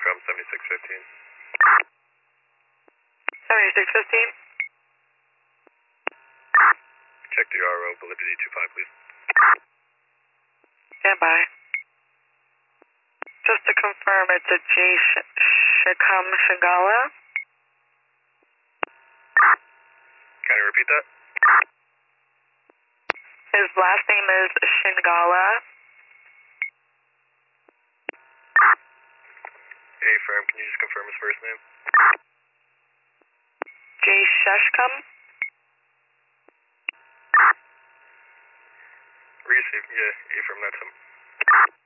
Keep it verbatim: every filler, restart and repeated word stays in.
from seventy-six fifteen. seventy-six fifteen. Check the R O, validity two five, please. Stand by. Just to confirm, it's a J. Sh Shikam Shigala. Can you repeat that? His last name is Shingala. Hey, firm, can you just confirm his first name? J. Sheshkam. Receive, yeah, A firm, that's him.